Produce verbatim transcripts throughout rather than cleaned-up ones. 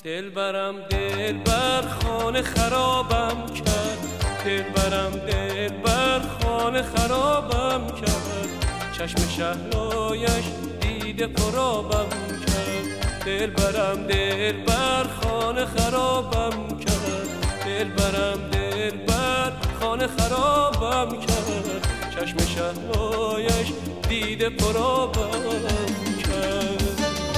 دلبرم دلبر خانه خرابم کرد، دلبرم دلبر خانه خرابم کرد، چشم شهلایش دیده پرابم کرد. دلبرم دلبر خانه خرابم کرد، دلبرم دلبر خانه خرابم کرد، چشم شهلایش دیده پرابم کرد.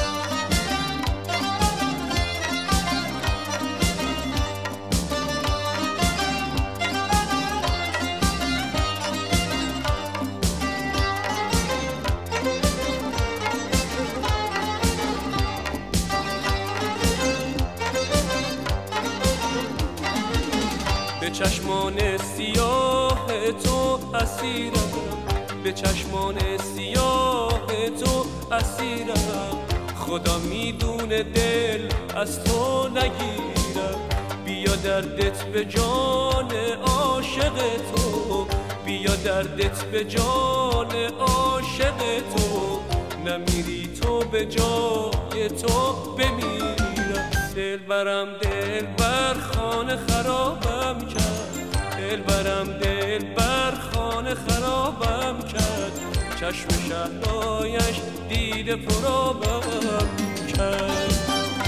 به چشمان سیاه تو اسیرم، به چشمان سیاه تو اسیرم، خدا میدونه دل از تو نگیرم. بیا دردت به جان عاشق تو، بیا دردت به جان عاشق تو، نمیری تو به جای تو بمیرم. دلبرم دلبر خانه خرابم کرد، دلبرم دلبر خانه خرابم کرد، چشم شهلایش دیده پرابم کرد.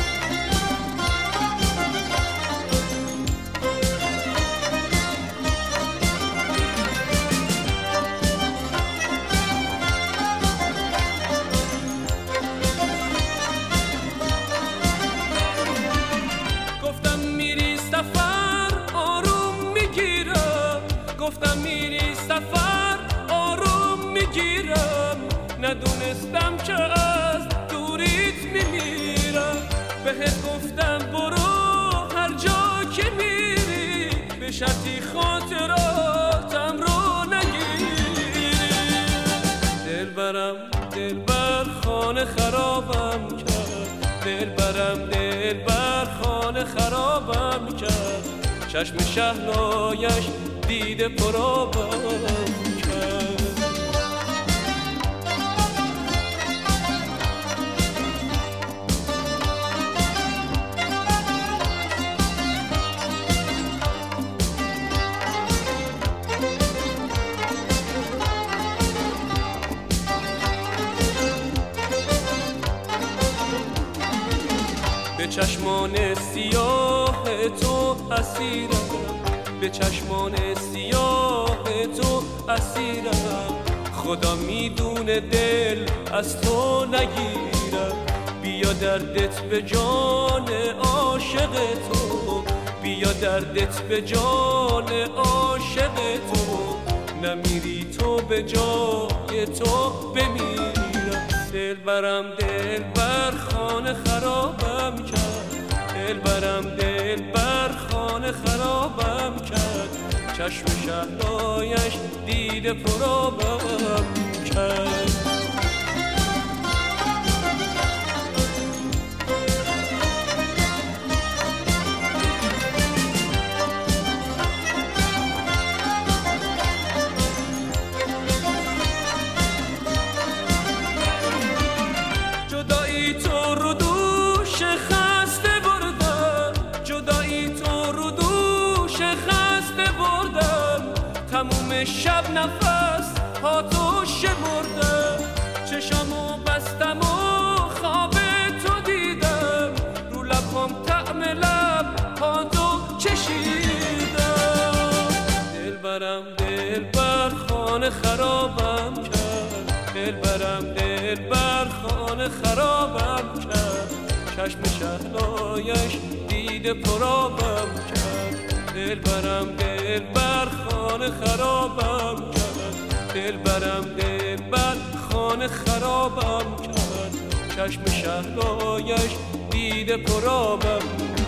گفتم میری سفر آروم میگیرم، ندونستم که از دوریت میمیرم. بهت گفتم برو هر جا که میری، به شرطی خاطراتم رو نگیری. دلبرم دلبر خانه خرابم کرد، دلبرم دلبر خانه خرابم کرد، چشم شهلایش دیده پرابم کرد. به چشمان سیاه تو اسیرم، به چشمان سیاه تو اسیرم، خدا میدونه دل از تو نگیرم. بیا دردت به جان عاشق تو، بیا دردت به جان عاشق تو، نمیری تو به جای تو بمیرم. دلبرم دلبر خانه خرابم کرد، دلبرم دلبر خانه خرابم کرد، چشم شهلایش دیده پرابم کرد. جدایی تو رو دوش خسته بردم، جدایی تو رو دوش خسته بردم، تموم شب نفس ها تو شمردم، چشامو بستم و خواب تو دیدم، رو لبام طعم لب ها تو چشیدم. دلبرم دلبر خانه خرابم کرد، دلبرم دلبر خانه خرابم کرد، چشم شهلایش دیده پرابم کرد. دلبرم دلبر خانه خرابم کرد، دلبرم دلبر خانه خرابم کرد، چشم شهلایش دیده پرابم